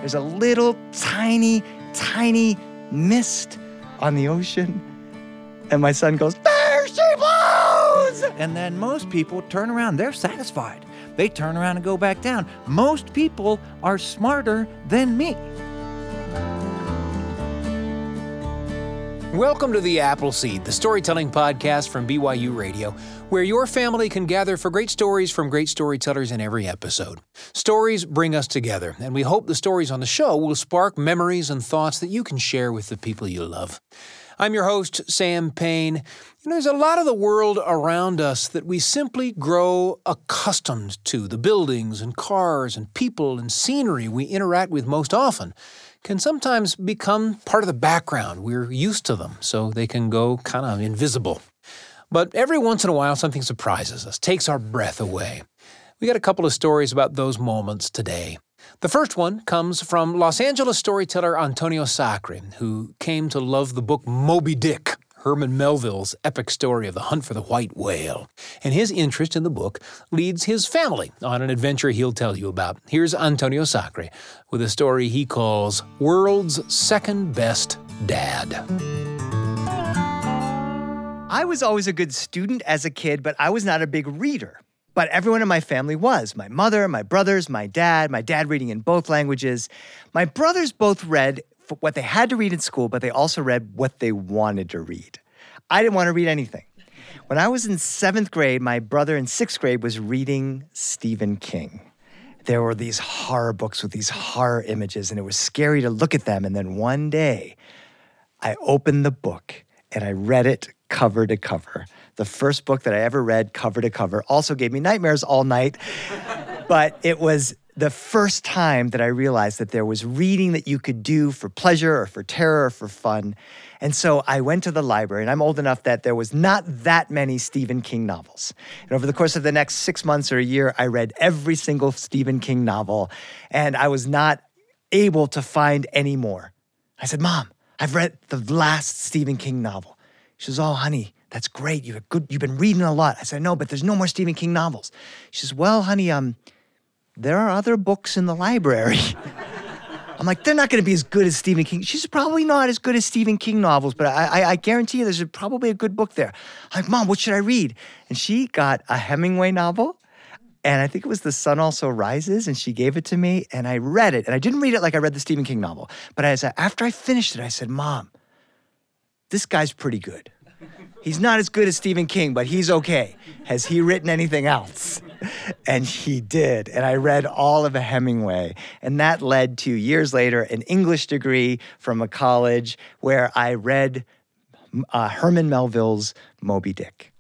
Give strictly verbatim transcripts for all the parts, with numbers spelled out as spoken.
There's a little tiny, tiny mist on the ocean. And my son goes, there she blows! And then most people turn around. They're satisfied. They turn around and go back down. Most people are smarter than me. Welcome to The Appleseed, the storytelling podcast from B Y U Radio, where your family can gather for great stories from great storytellers in every episode. Stories bring us together, and we hope the stories on the show will spark memories and thoughts that you can share with the people you love. I'm your host, Sam Payne. You know, there's a lot of the world around us that we simply grow accustomed to. The buildings and cars and people and scenery we interact with most often can sometimes become part of the background. We're used to them, so they can go kind of invisible. But every once in a while, something surprises us, takes our breath away. We got a couple of stories about those moments today. The first one comes from Los Angeles storyteller Antonio Sacre, who came to love the book Moby Dick, Herman Melville's epic story of the hunt for the white whale. And his interest in the book leads his family on an adventure he'll tell you about. Here's Antonio Sacre with a story he calls World's Second Best Dad. I was always a good student as a kid, but I was not a big reader. But everyone in my family was. My mother, my brothers, my dad, my dad reading in both languages. My brothers both read what they had to read in school, but they also read what they wanted to read. I didn't want to read anything. When I was in seventh grade, my brother in sixth grade was reading Stephen King. There were these horror books with these horror images, and it was scary to look at them. And then one day, I opened the book, and I read it cover to cover. The first book that I ever read cover to cover also gave me nightmares all night, but it was the first time that I realized that there was reading that you could do for pleasure or for terror or for fun. And so I went to the library, and I'm old enough that there was not that many Stephen King novels. And over the course of the next six months or a year, I read every single Stephen King novel, and I was not able to find any more. I said, Mom, I've read the last Stephen King novel. She says, oh, honey, that's great. You've, good, you've been reading a lot. I said, no, but there's no more Stephen King novels. She says, well, honey, um, there are other books in the library. I'm like, they're not going to be as good as Stephen King. She's probably not as good as Stephen King novels, but I, I, I guarantee you there's probably a good book there. I'm like, Mom, what should I read? And she got a Hemingway novel, and I think it was The Sun Also Rises, and she gave it to me, and I read it. And I didn't read it like I read the Stephen King novel, but I said, after I finished it, I said, Mom, this guy's pretty good. He's not as good as Stephen King, but he's okay. Has he written anything else? And he did. And I read all of Hemingway. And that led to, years later, an English degree from a college where I read uh, Herman Melville's Moby Dick.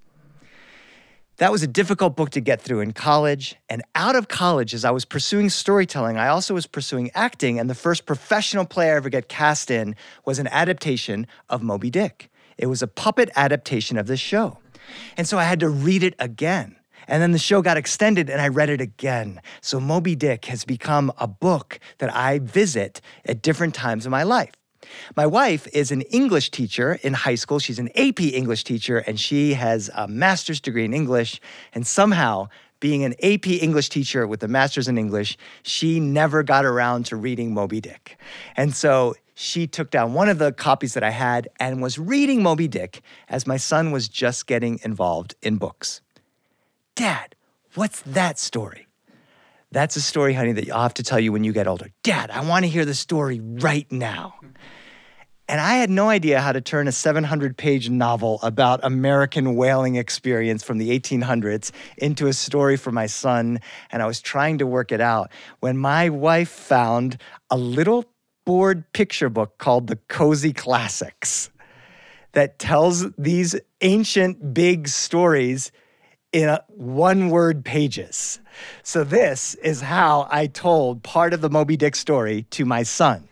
That was a difficult book to get through in college. And out of college, as I was pursuing storytelling, I also was pursuing acting. And the first professional play I ever got cast in was an adaptation of Moby Dick. It was a puppet adaptation of this show. And so I had to read it again. And then the show got extended and I read it again. So Moby Dick has become a book that I visit at different times in my life. My wife is an English teacher in high school. She's an A P English teacher, and she has a master's degree in English. And somehow, being an A P English teacher with a master's in English, she never got around to reading Moby Dick. And so she took down one of the copies that I had and was reading Moby Dick as my son was just getting involved in books. Dad, what's that story? That's a story, honey, that I'll have to tell you when you get older. Dad, I want to hear the story right now. And I had no idea how to turn a seven hundred page novel about American whaling experience from the eighteen hundreds into a story for my son, and I was trying to work it out when my wife found a little board picture book called The Cozy Classics that tells these ancient big stories in a one-word pages. So this is how I told part of the Moby Dick story to my son.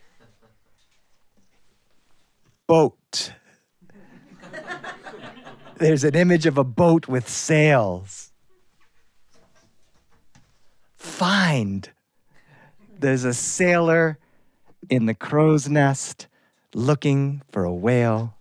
Boat. There's an image of a boat with sails. Find. There's a sailor in the crow's nest looking for a whale.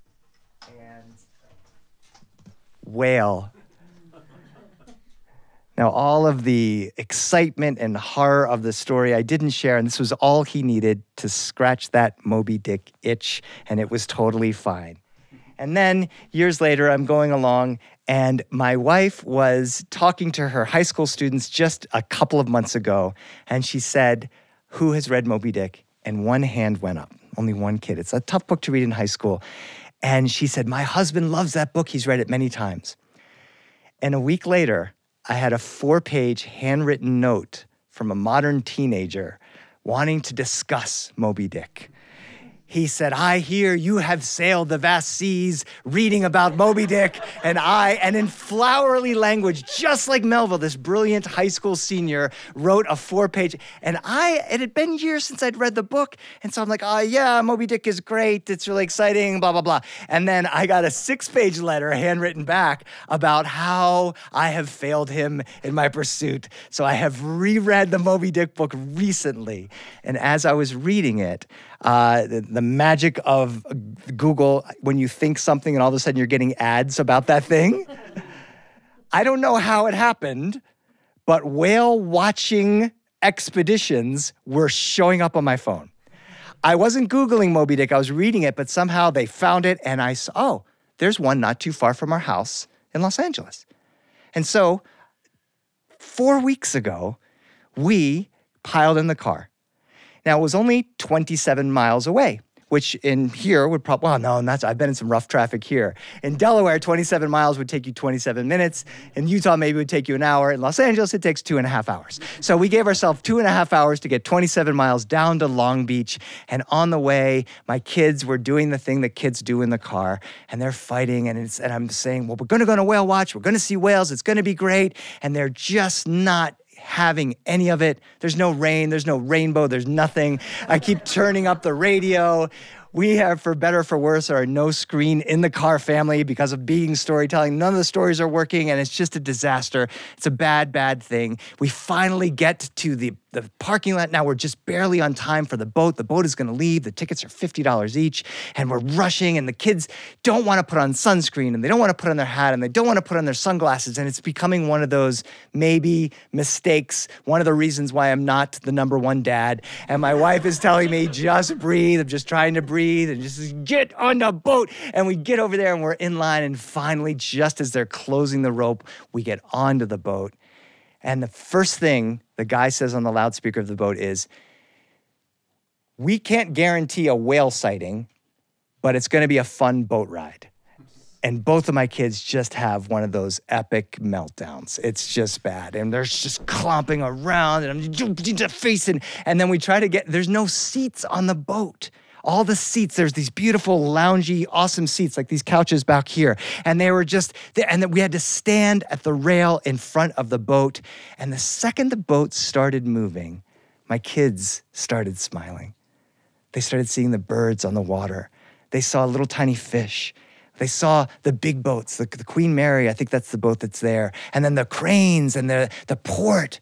And whale. Now, all of the excitement and horror of the story I didn't share, and this was all he needed to scratch that Moby Dick itch, and it was totally fine. And then years later, I'm going along, and my wife was talking to her high school students just a couple of months ago, and she said, "Who has read Moby Dick?" And one hand went up, only one kid. It's a tough book to read in high school. And she said, "My husband loves that book. He's read it many times." And a week later, I had a four-page handwritten note from a modern teenager wanting to discuss Moby Dick. He said, "I hear you have sailed the vast seas reading about Moby Dick." And I, and in flowery language, just like Melville, this brilliant high school senior, wrote a four-page. And I, it had been years since I'd read the book. And so I'm like, "Oh, yeah, Moby Dick is great. It's really exciting, blah, blah, blah." And then I got a six-page letter handwritten back about how I have failed him in my pursuit. So I have reread the Moby Dick book recently. And as I was reading it, Uh, the, the magic of Google, when you think something and all of a sudden you're getting ads about that thing. I don't know how it happened, but whale watching expeditions were showing up on my phone. I wasn't Googling Moby Dick, I was reading it, but somehow they found it and I saw, oh, there's one not too far from our house in Los Angeles. And so four weeks ago, we piled in the car. Now, it was only twenty-seven miles away, which in here would probably, well, no, that's, I've been in some rough traffic here. In Delaware, twenty-seven miles would take you twenty-seven minutes. In Utah, maybe it would take you an hour. In Los Angeles, it takes two and a half hours. So we gave ourselves two and a half hours to get twenty-seven miles down to Long Beach. And on the way, my kids were doing the thing that kids do in the car, and they're fighting. And, it's, and I'm saying, well, we're going to go on a whale watch. We're going to see whales. It's going to be great. And they're just not having any of it. There's no rain, there's no rainbow, there's nothing. I keep turning up the radio. We have, for better or for worse, are a no screen in the car family because of being storytelling. None of the stories are working, and it's just a disaster. It's a bad, bad thing. We finally get to the, the parking lot. Now we're just barely on time for the boat. The boat is going to leave. The tickets are fifty dollars each, and we're rushing, and the kids don't want to put on sunscreen, and they don't want to put on their hat, and they don't want to put on their sunglasses, and it's becoming one of those maybe mistakes, one of the reasons why I'm not the number one dad. And my wife is telling me, just breathe. I'm just trying to breathe. And just get on the boat. And we get over there and we're in line. And finally, just as they're closing the rope, we get onto the boat. And the first thing the guy says on the loudspeaker of the boat is, "We can't guarantee a whale sighting, but it's going to be a fun boat ride." And both of my kids just have one of those epic meltdowns. It's just bad. And they're just clomping around and I'm facing. And then we try to get, there's no seats on the boat. All the seats, there's these beautiful, loungy, awesome seats, like these couches back here. And they were just, and then we had to stand at the rail in front of the boat. And the second the boat started moving, my kids started smiling. They started seeing the birds on the water. They saw little tiny fish. They saw the big boats, the, the Queen Mary, I think that's the boat that's there. And then the cranes and the, the port.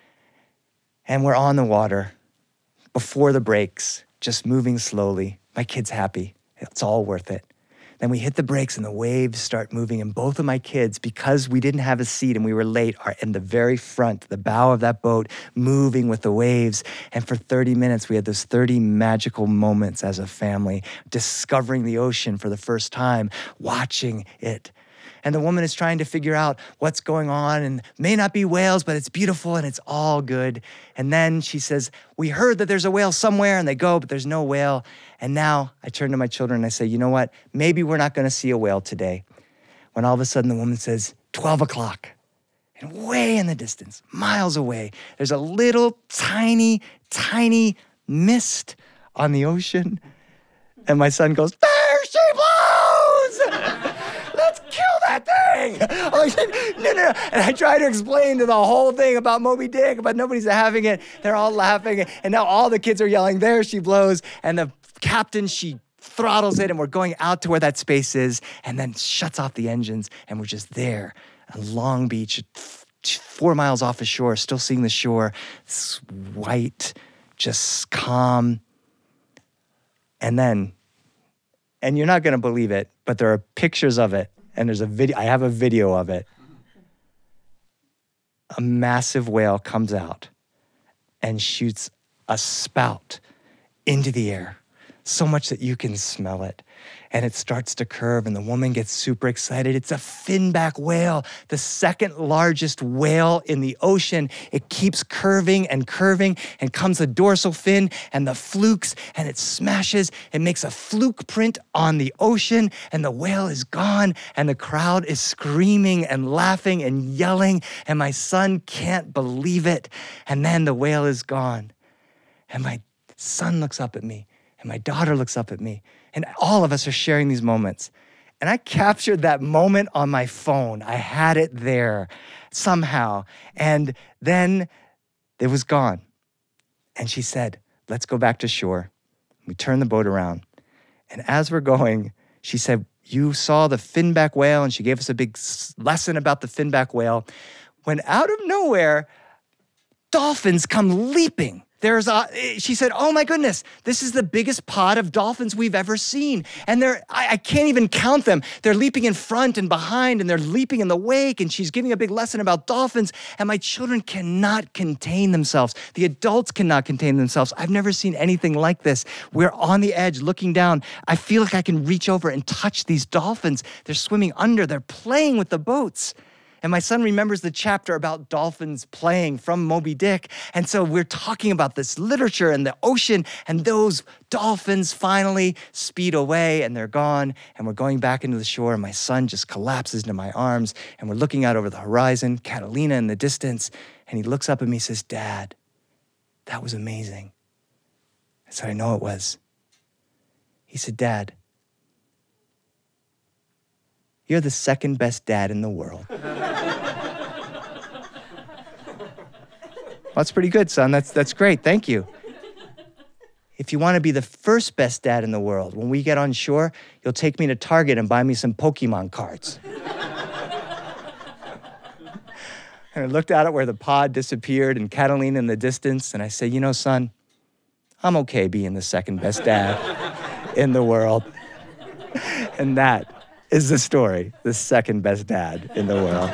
And we're on the water before the brakes, just moving slowly. My kid's happy. It's all worth it. Then we hit the brakes and the waves start moving. And both of my kids, because we didn't have a seat and we were late, are in the very front, the bow of that boat, moving with the waves. And for thirty minutes, we had those thirty magical moments as a family, discovering the ocean for the first time, watching it. And the woman is trying to figure out what's going on, and may not be whales, but it's beautiful and it's all good. And then she says, "We heard that there's a whale somewhere," and they go, but there's no whale. And now I turn to my children and I say, "You know what? Maybe we're not going to see a whale today." When all of a sudden the woman says, twelve o'clock. And way in the distance, miles away, there's a little tiny, tiny mist on the ocean. And my son goes, "There she blows!" Let's kill that thing. I said, no, no, no. And I try to explain to the whole thing about Moby Dick, but nobody's having it. They're all laughing. And now all the kids are yelling, "There she blows." And the captain, she throttles it, and we're going out to where that space is, and then shuts off the engines. And we're just there on Long Beach, four miles off the shore, still seeing the shore. It's white, just calm. And then, and you're not going to believe it, but there are pictures of it, and there's a video. I have a video of it. a massive whale comes out and shoots a spout into the air, so much that you can smell it. And it starts to curve, and the woman gets super excited. It's a finback whale, the second largest whale in the ocean. It keeps curving and curving, and comes the dorsal fin and the flukes, and it smashes. It makes a fluke print on the ocean, and the whale is gone, and the crowd is screaming and laughing and yelling, and my son can't believe it. And then the whale is gone, and my son looks up at me, and my daughter looks up at me, and all of us are sharing these moments. And I captured that moment on my phone. I had it there somehow. And then it was gone. And she said, let's go back to shore. We turned the boat around. And as we're going, she said, you saw the finback whale, and she gave us a big lesson about the finback whale. When out of nowhere, dolphins come leaping. There's a, she said, oh my goodness, this is the biggest pod of dolphins we've ever seen. And they're, I, I can't even count them. They're leaping in front and behind, and they're leaping in the wake, and she's giving a big lesson about dolphins, and my children cannot contain themselves. The adults cannot contain themselves. I've never seen anything like this. We're on the edge looking down. I feel like I can reach over and touch these dolphins. They're swimming under. They're playing with the boats. And my son remembers the chapter about dolphins playing from Moby Dick. And so we're talking about this literature and the ocean, and those dolphins finally speed away, and they're gone, and we're going back into the shore, and my son just collapses into my arms, and we're looking out over the horizon, Catalina in the distance, and he looks up at me and says, Dad, that was amazing. I said, I know it was. He said, Dad, you're the second best dad in the world. Well, that's pretty good, son. That's, that's great. Thank you. If you want to be the first best dad in the world, when we get on shore, you'll take me to Target and buy me some Pokemon cards. And I looked out at where the pod disappeared and Catalina in the distance, and I said, you know, son, I'm okay being the second best dad in the world. And that is the story, the second best dad in the world.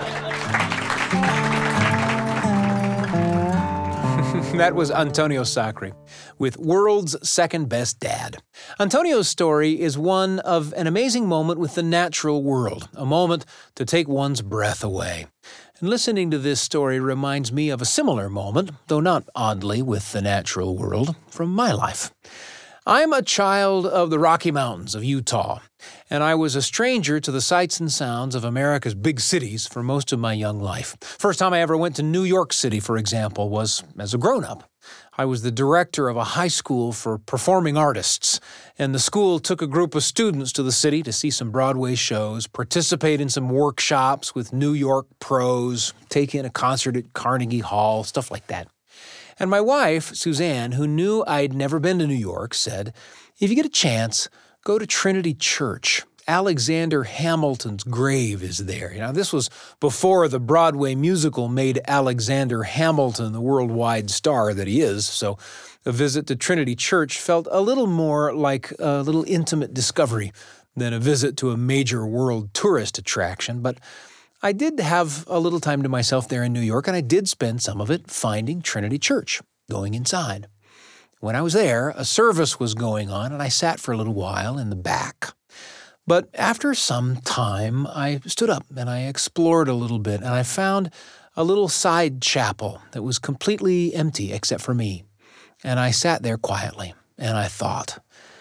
That was Antonio Sacre with World's Second Best Dad. Antonio's story is one of an amazing moment with the natural world, a moment to take one's breath away. And listening to this story reminds me of a similar moment, though not oddly with the natural world, from my life. I'm a child of the Rocky Mountains of Utah, and I was a stranger to the sights and sounds of America's big cities for most of my young life. First time I ever went to New York City, for example, was as a grown-up. I was the director of a high school for performing artists, and the school took a group of students to the city to see some Broadway shows, participate in some workshops with New York pros, take in a concert at Carnegie Hall, stuff like that. And my wife, Suzanne, who knew I'd never been to New York, said, if you get a chance, go to Trinity Church. Alexander Hamilton's grave is there. You know, this was before the Broadway musical made Alexander Hamilton the worldwide star that he is, so a visit to Trinity Church felt a little more like a little intimate discovery than a visit to a major world tourist attraction, but I did have a little time to myself there in New York, and I did spend some of it finding Trinity Church, going inside. When I was there, a service was going on, and I sat for a little while in the back. But after some time, I stood up and I explored a little bit, and I found a little side chapel that was completely empty except for me. And I sat there quietly, and I thought.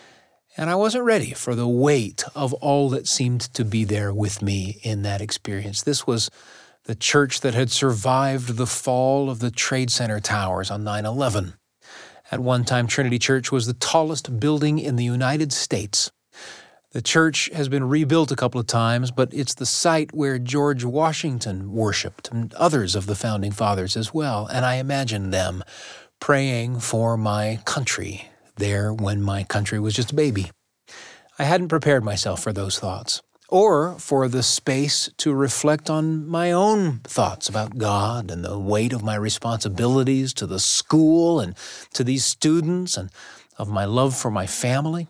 And I wasn't ready for the weight of all that seemed to be there with me in that experience. This was the church that had survived the fall of the Trade Center towers on nine eleven. At one time, Trinity Church was the tallest building in the United States. The church has been rebuilt a couple of times, but it's the site where George Washington worshiped, and others of the Founding Fathers as well, and I imagine them praying for my country there when my country was just a baby. I hadn't prepared myself for those thoughts, or for the space to reflect on my own thoughts about God and the weight of my responsibilities to the school and to these students and of my love for my family.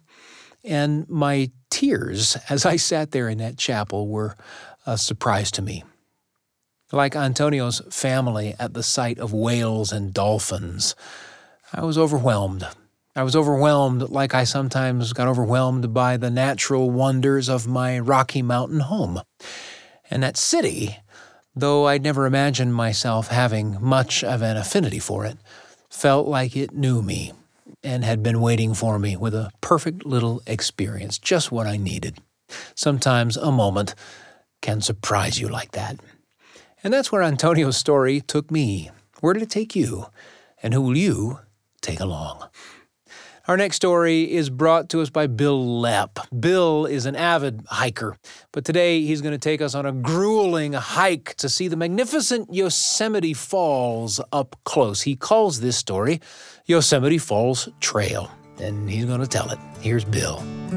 And my tears as I sat there in that chapel were a surprise to me. like Antonio's family at the sight of whales and dolphins. I was overwhelmed. I was overwhelmed like I sometimes got overwhelmed by the natural wonders of my Rocky Mountain home. And that city, though I'd never imagined myself having much of an affinity for it, felt like it knew me and had been waiting for me with a perfect little experience, just what I needed. Sometimes a moment can surprise you like that. And that's where Antonio's story took me. Where did it take you? And who will you take along? Our next story is brought to us by Bill Lepp. Bill is an avid hiker, but today he's going to take us on a grueling hike to see the magnificent Yosemite Falls up close. He calls this story Yosemite Falls Trail, and he's going to tell it. Here's Bill.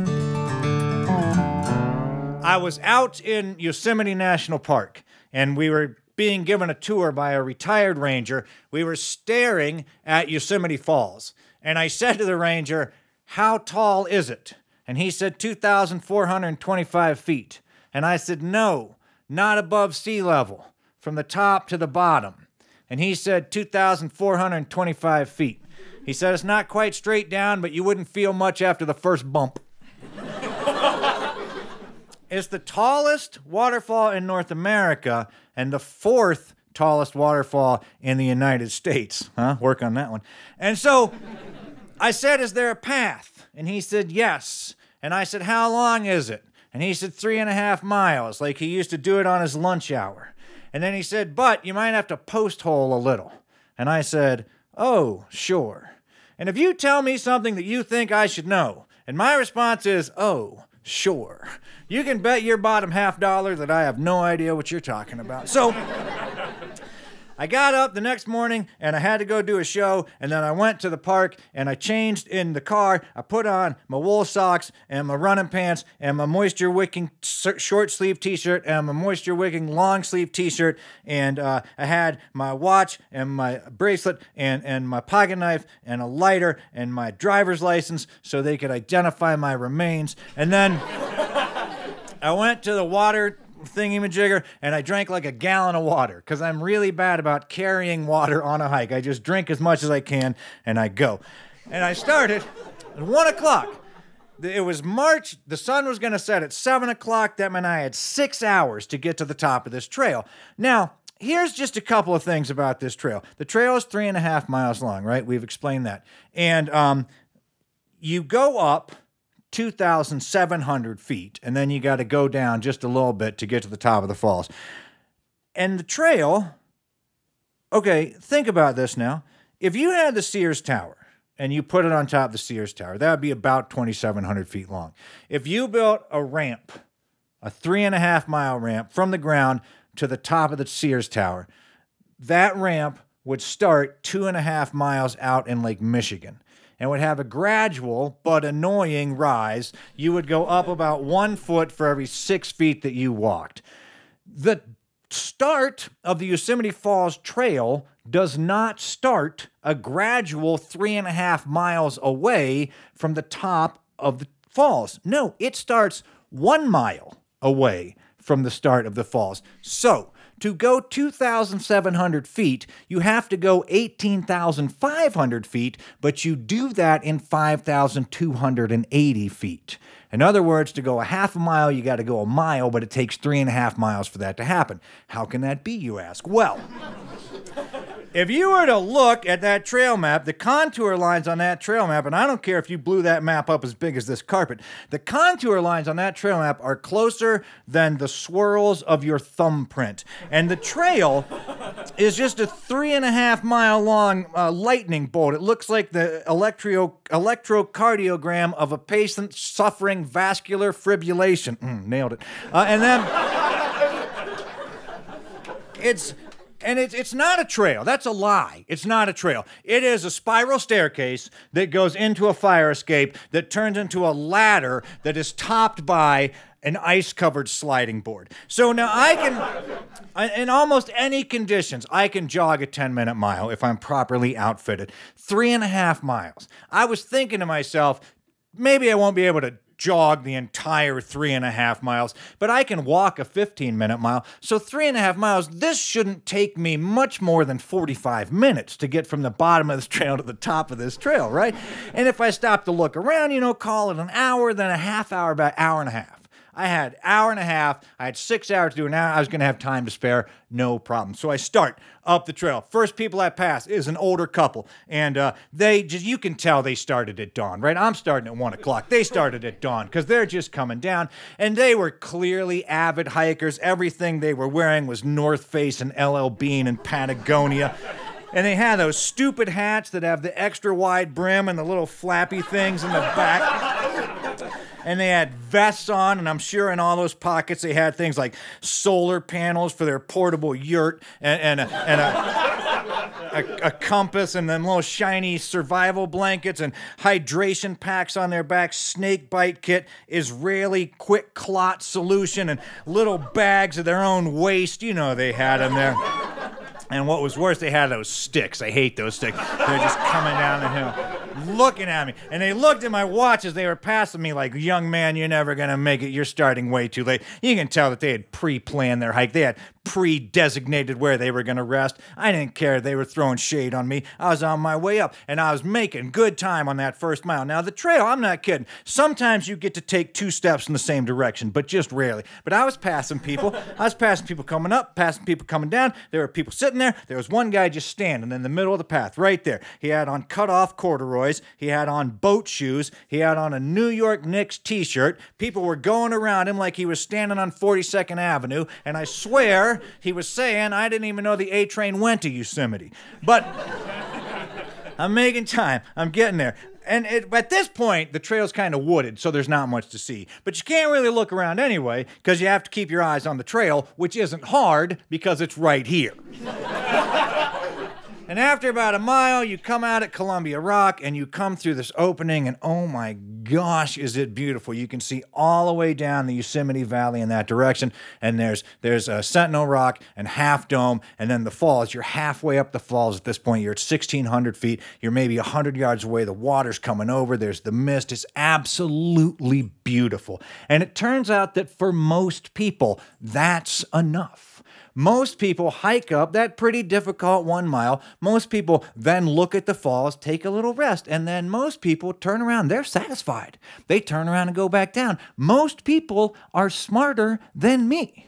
I was out in Yosemite National Park, and we were being given a tour by a retired ranger. We were staring at Yosemite Falls. And I said to the ranger, "How tall is it?" And he said, two thousand four hundred twenty-five feet. And I said, "No, not above sea level, from the top to the bottom." And he said, two thousand four hundred twenty-five feet. He said, "It's not quite straight down, but you wouldn't feel much after the first bump." It's the tallest waterfall in North America and the fourth tallest waterfall in the United States. Huh? Work on that one. And so I said, "Is there a path?" And he said, "Yes." And I said, "How long is it?" And he said, three and a half miles, like he used to do it on his lunch hour. And then he said, "But you might have to post hole a little." And I said, "Oh, sure. And if you tell me something that you think I should know," and my response is, "Oh, sure," you can bet your bottom half dollar that I have no idea what you're talking about. So I got up the next morning and I had to go do a show, and then I went to the park and I changed in the car. I put on my wool socks and my running pants and my moisture wicking short sleeve t-shirt and my moisture wicking long sleeve t-shirt, and uh, I had my watch and my bracelet and, and my pocket knife and a lighter and my driver's license so they could identify my remains. And then I went to the water thingy-majigger, and I drank like a gallon of water because I'm really bad about carrying water on a hike. I just drink as much as I can, and I go. And I started at one o'clock. It was March. The sun was going to set at seven o'clock. That meant I had six hours to get to the top of this trail. Now, here's just a couple of things about this trail. The trail is three and a half miles long, right? We've explained that. And um, you go up two thousand seven hundred feet, and then you got to go down just a little bit to get to the top of the falls. And the trail, okay, think about this now. If you had the Sears Tower and you put it on top of the Sears Tower, that would be about twenty-seven hundred feet long. If you built a ramp, a three and a half mile ramp from the ground to the top of the Sears Tower, that ramp would start two and a half miles out in Lake Michigan and would have a gradual but annoying rise. You would go up about one foot for every six feet that you walked. The start of the Yosemite Falls Trail does not start a gradual three and a half miles away from the top of the falls. No, it starts one mile away from the start of the falls. So, to go two thousand seven hundred feet, you have to go eighteen thousand five hundred feet, but you do that in five thousand two hundred eighty feet. In other words, to go a half a mile, you got to go a mile, but it takes three and a half miles for that to happen. How can that be, you ask? Well, if you were to look at that trail map, the contour lines on that trail map, and I don't care if you blew that map up as big as this carpet, the contour lines on that trail map are closer than the swirls of your thumbprint. And the trail is just a three and a half mile long uh, lightning bolt. It looks like the electro electrocardiogram of a patient suffering vascular fibrillation. Mm, nailed it. Uh, and then it's... And it's it's not a trail. That's a lie. It's not a trail. It is a spiral staircase that goes into a fire escape that turns into a ladder that is topped by an ice-covered sliding board. So now I can, in almost any conditions, I can jog a ten-minute mile if I'm properly outfitted. Three and a half miles. I was thinking to myself, maybe I won't be able to jog the entire three and a half miles, but I can walk a fifteen minute mile. So three and a half miles, this shouldn't take me much more than forty-five minutes to get from the bottom of this trail to the top of this trail, right? And if I stop to look around, you know, call it an hour, then a half hour, about hour and a half. I had hour and a half. I had six hours to do an hour. I was going to have time to spare. No problem. So I start up the trail. First people I pass is an older couple. And uh, they just, you can tell they started at dawn, right? I'm starting at one o'clock. They started at dawn because they're just coming down. And they were clearly avid hikers. Everything they were wearing was North Face and L L Bean and Patagonia. And they had those stupid hats that have the extra wide brim and the little flappy things in the back. And they had vests on, and I'm sure in all those pockets they had things like solar panels for their portable yurt and, and, a, and a, a, a compass and then little shiny survival blankets and hydration packs on their back, snake bite kit, Israeli quick clot solution, and little bags of their own waste. You know they had them there. And what was worse, they had those sticks. I hate those sticks. They're just coming down the hill, looking at me. And they looked at my watch as they were passing me like, young man, you're never going to make it. You're starting way too late. You can tell that they had pre-planned their hike. They had pre-designated where they were going to rest. I didn't care. They were throwing shade on me. I was on my way up, and I was making good time on that first mile. Now, the trail, I'm not kidding. Sometimes you get to take two steps in the same direction, but just rarely. But I was passing people. I was passing people coming up, passing people coming down. There were people sitting there. There was one guy just standing in the middle of the path, right there. He had on cut-off corduroys. He had on boat shoes. He had on a New York Knicks t-shirt. People were going around him like he was standing on forty-second Avenue, and I swear he was saying, I didn't even know the A train went to Yosemite. But I'm making time. I'm getting there. And it, at this point, the trail's kind of wooded, so there's not much to see. But you can't really look around anyway, because you have to keep your eyes on the trail, which isn't hard, because it's right here. And after about a mile, you come out at Columbia Rock, and you come through this opening, and oh my gosh, is it beautiful. You can see all the way down the Yosemite Valley in that direction, and there's there's a Sentinel Rock and Half Dome, and then the falls. You're halfway up the falls at this point. You're at sixteen hundred feet. You're maybe one hundred yards away. The water's coming over. There's the mist. It's absolutely beautiful. And it turns out that for most people, that's enough. Most people hike up that pretty difficult one mile. Most people then look at the falls, take a little rest, and then most people turn around. They're satisfied. They turn around and go back down. Most people are smarter than me.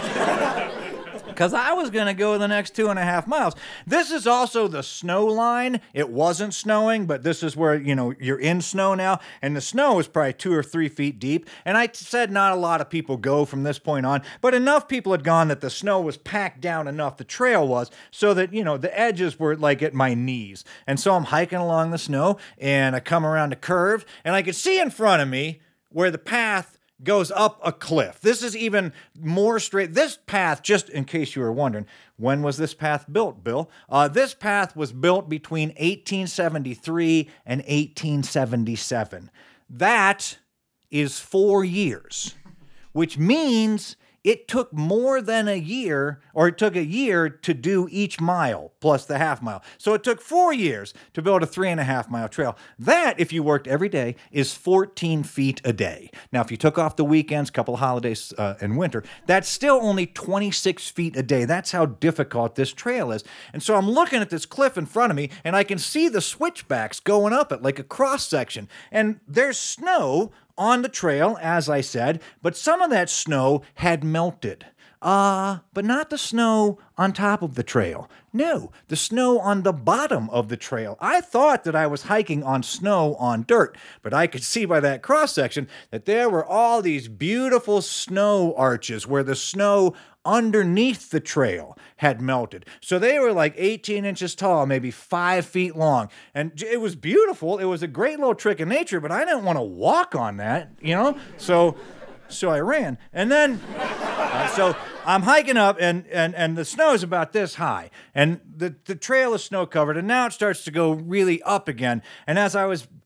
Because I was going to go the next two and a half miles. This is also the snow line. It wasn't snowing, but this is where, you know, you're in snow now. And the snow is probably two or three feet deep. And I said not a lot of people go from this point on, but enough people had gone that the snow was packed down enough, the trail was, so that, you know, the edges were like at my knees. And so I'm hiking along the snow, and I come around a curve, and I could see in front of me where the path goes up a cliff. This is even more straight. This path, just in case you were wondering, when was this path built, Bill? Uh, this path was built between eighteen seventy-three and eighteen seventy-seven. That is four years, which means it took more than a year, or it took a year to do each mile plus the half mile. So it took four years to build a three and a half mile trail. That, if you worked every day, is fourteen feet a day. Now, if you took off the weekends, couple of holidays uh, in winter, that's still only twenty-six feet a day. That's how difficult this trail is. And so I'm looking at this cliff in front of me, and I can see the switchbacks going up it like a cross section. And there's snow on the trail, as I said, but some of that snow had melted. Uh, but not the snow on top of the trail. No, the snow on the bottom of the trail. I thought that I was hiking on snow on dirt, but I could see by that cross-section that there were all these beautiful snow arches where the snow underneath the trail had melted. So they were like eighteen inches tall, maybe five feet long. And it was beautiful. It was a great little trick of nature, but I didn't want to walk on that, you know? So so I ran. And then, uh, so I'm hiking up, and, and, and the snow is about this high. And the, the trail is snow-covered, and now it starts to go really up again. And as I was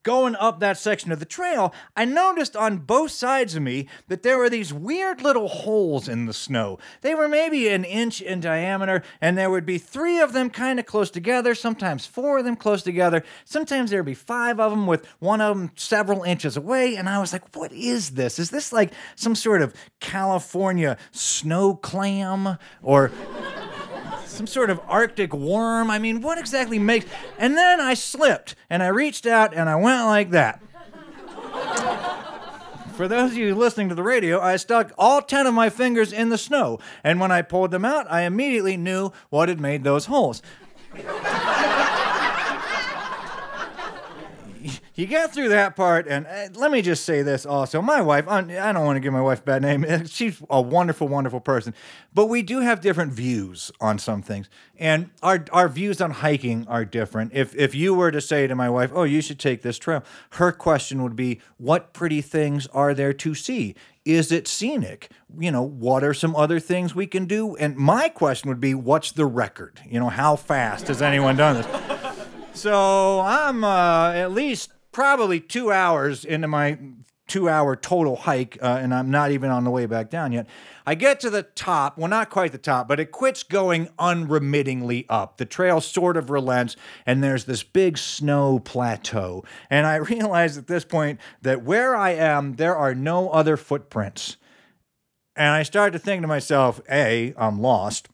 going up that section of the trail, I noticed on both sides of me that there were these weird little holes in the snow. They were maybe an inch in diameter, and there would be three of them kind of close together, sometimes four of them close together. Sometimes there would be five of them with one of them several inches away, and I was like, what is this? Is this like some sort of California snow clam or some sort of Arctic worm? I mean, what exactly makes... And then I slipped, and I reached out, and I went like that. For those of you listening to the radio, I stuck all ten of my fingers in the snow, and when I pulled them out, I immediately knew what had made those holes. You get through that part, and uh, let me just say this also. My wife, I don't want to give my wife a bad name. She's a wonderful, wonderful person. But we do have different views on some things. And our our views on hiking are different. If if you were to say to my wife, oh, you should take this trail, her question would be, what pretty things are there to see? Is it scenic? You know, what are some other things we can do? And my question would be, what's the record? You know, how fast has anyone done this? So I'm uh, at least probably two hours into my two-hour total hike, uh, and I'm not even on the way back down yet. I get to the top, well, not quite the top, but it quits going unremittingly up. The trail sort of relents, and there's this big snow plateau. And I realize at this point that where I am, there are no other footprints. And I start to think to myself, A, I'm lost.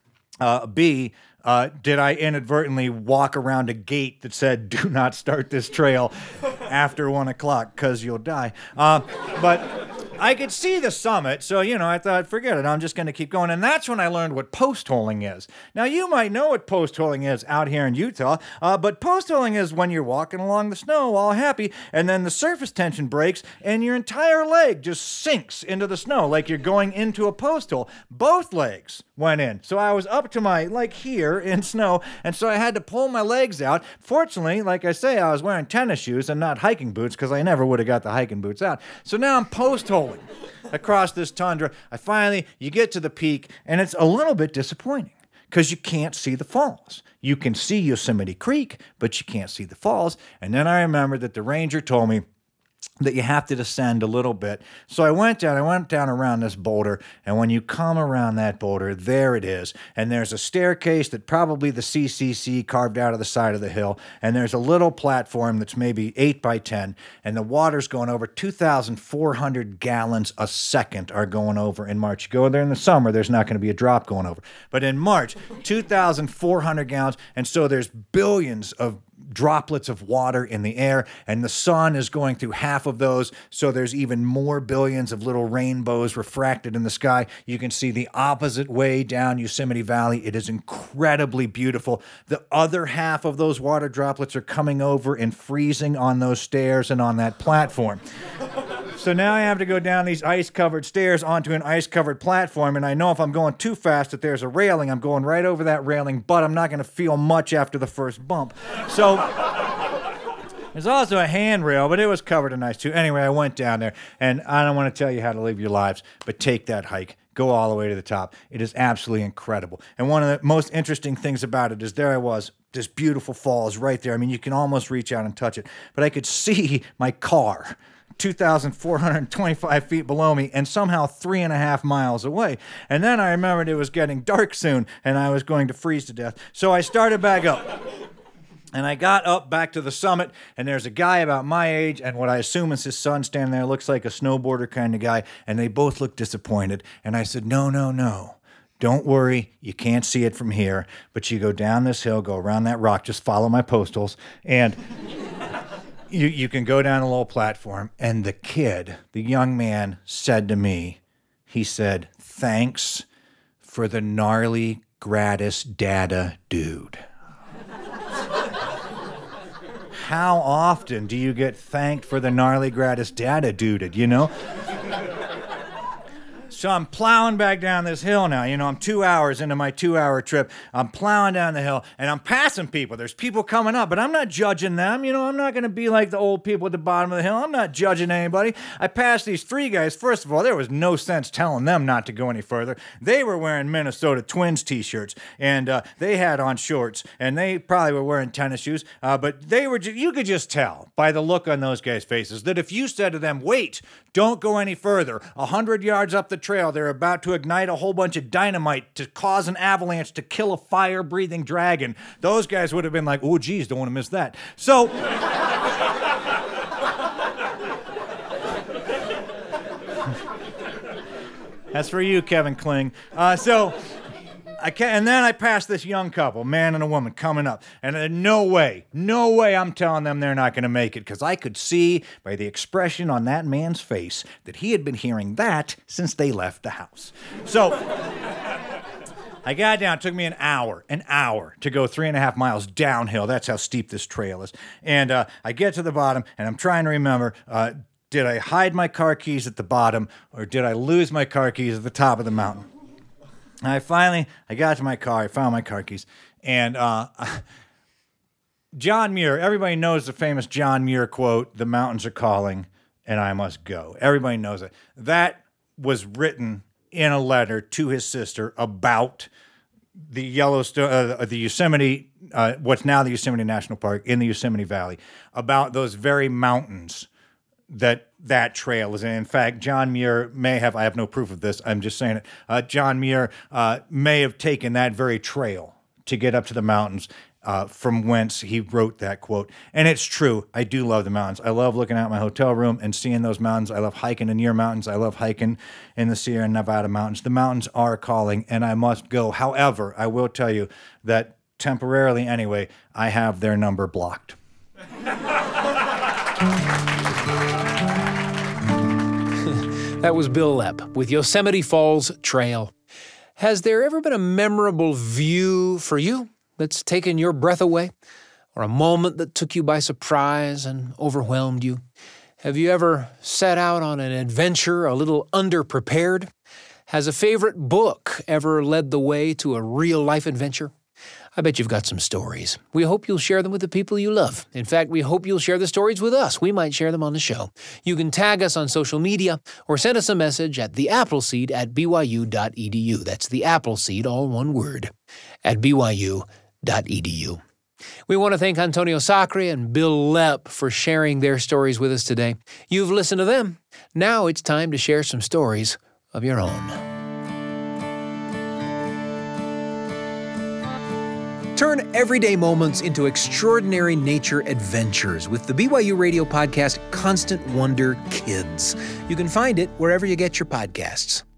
Uh, B, Uh, did I inadvertently walk around a gate that said, do not start this trail after one o'clock because you'll die? Uh, but I could see the summit, so, you know, I thought, forget it, I'm just going to keep going. And that's when I learned what post-holing is. Now, you might know what post-holing is out here in Utah, uh, but post-holing is when you're walking along the snow all happy, and then the surface tension breaks, and your entire leg just sinks into the snow like you're going into a post hole. Both legs went in. So I was up to my, like here, in snow, and so I had to pull my legs out. Fortunately, like I say, I was wearing tennis shoes and not hiking boots because I never would have got the hiking boots out. So now I'm post-holing across this tundra. I finally, you get to the peak, and it's a little bit disappointing because you can't see the falls. You can see Yosemite Creek, but you can't see the falls. And then I remembered that the ranger told me that you have to descend a little bit. So I went down, I went down around this boulder, and when you come around that boulder, there it is. And there's a staircase that probably the C C C carved out of the side of the hill, and there's a little platform that's maybe eight by ten, and the water's going over two thousand four hundred gallons a second are going over in March. You go there in the summer, there's not going to be a drop going over. But in March, two thousand four hundred gallons, and so there's billions of droplets of water in the air, and the sun is going through half of those, so there's even more billions of little rainbows refracted in the sky. You can see the opposite way down Yosemite Valley. It is incredibly beautiful. The other half of those water droplets are coming over and freezing on those stairs and on that platform. So now I have to go down these ice-covered stairs onto an ice-covered platform, and I know if I'm going too fast that there's a railing. I'm going right over that railing, but I'm not going to feel much after the first bump. So there's also a handrail, but it was covered in ice too. Anyway, I went down there, and I don't want to tell you how to live your lives, but take that hike. Go all the way to the top. It is absolutely incredible. And one of the most interesting things about it is there I was, this beautiful falls right there. I mean, you can almost reach out and touch it, but I could see my car two thousand four hundred twenty-five feet below me and somehow three and a half miles away. And then I remembered it was getting dark soon and I was going to freeze to death. So I started back up. And I got up back to the summit, and there's a guy about my age, and what I assume is his son standing there, looks like a snowboarder kind of guy, and they both look disappointed. And I said, no, no, no. Don't worry, you can't see it from here, but you go down this hill, go around that rock, just follow my postals, and you, you can go down a little platform. And the kid, the young man, said to me, he said, thanks for the gnarly gratis data dude. How often do you get thanked for the gnarly gratis data dude, you know? So I'm plowing back down this hill now. You know, I'm two hours into my two-hour trip. I'm plowing down the hill, and I'm passing people. There's people coming up, but I'm not judging them. You know, I'm not going to be like the old people at the bottom of the hill. I'm not judging anybody. I passed these three guys. First of all, there was no sense telling them not to go any further. They were wearing Minnesota Twins t-shirts, and uh, they had on shorts, and they probably were wearing tennis shoes, uh, but they were. Ju- you could just tell by the look on those guys' faces that if you said to them, wait, don't go any further, a hundred yards up the trail, they're about to ignite a whole bunch of dynamite to cause an avalanche to kill a fire-breathing dragon. Those guys would have been like, oh, geez, don't want to miss that. So... That's for you, Kevin Kling. Uh, so... I can't, and then I passed this young couple, man and a woman, coming up. And uh, no way, no way I'm telling them they're not going to make it, because I could see by the expression on that man's face that he had been hearing that since they left the house. So I got down. It took me an hour, an hour to go three and a half miles downhill. That's how steep this trail is. And uh, I get to the bottom, and I'm trying to remember, uh, did I hide my car keys at the bottom, or did I lose my car keys at the top of the mountain? I finally, I got to my car, I found my car keys, and uh, John Muir, everybody knows the famous John Muir quote, "The mountains are calling, and I must go." Everybody knows it. That was written in a letter to his sister about the Yellowstone, uh, the Yosemite, uh, what's now the Yosemite National Park in the Yosemite Valley, about those very mountains that that trail is in. In fact, John Muir may have, I have no proof of this, I'm just saying it, uh, John Muir uh, may have taken that very trail to get up to the mountains uh, from whence he wrote that quote. And it's true, I do love the mountains. I love looking out my hotel room and seeing those mountains. I love hiking in near mountains. I love hiking in the Sierra Nevada mountains. The mountains are calling, and I must go. However, I will tell you that temporarily anyway, I have their number blocked. That was Bill Lepp with Yosemite Falls Trail. Has there ever been a memorable view for you that's taken your breath away? Or a moment that took you by surprise and overwhelmed you? Have you ever set out on an adventure a little underprepared? Has a favorite book ever led the way to a real-life adventure? I bet you've got some stories. We hope you'll share them with the people you love. In fact, we hope you'll share the stories with us. We might share them on the show. You can tag us on social media or send us a message at the Appleseed at b y u dot e d u. That's the Appleseed, all one word, at b y u dot e d u. We want to thank Antonio Sacre and Bill Lepp for sharing their stories with us today. You've listened to them. Now it's time to share some stories of your own. Turn everyday moments into extraordinary nature adventures with the B Y U Radio podcast, Constant Wonder Kids. You can find it wherever you get your podcasts.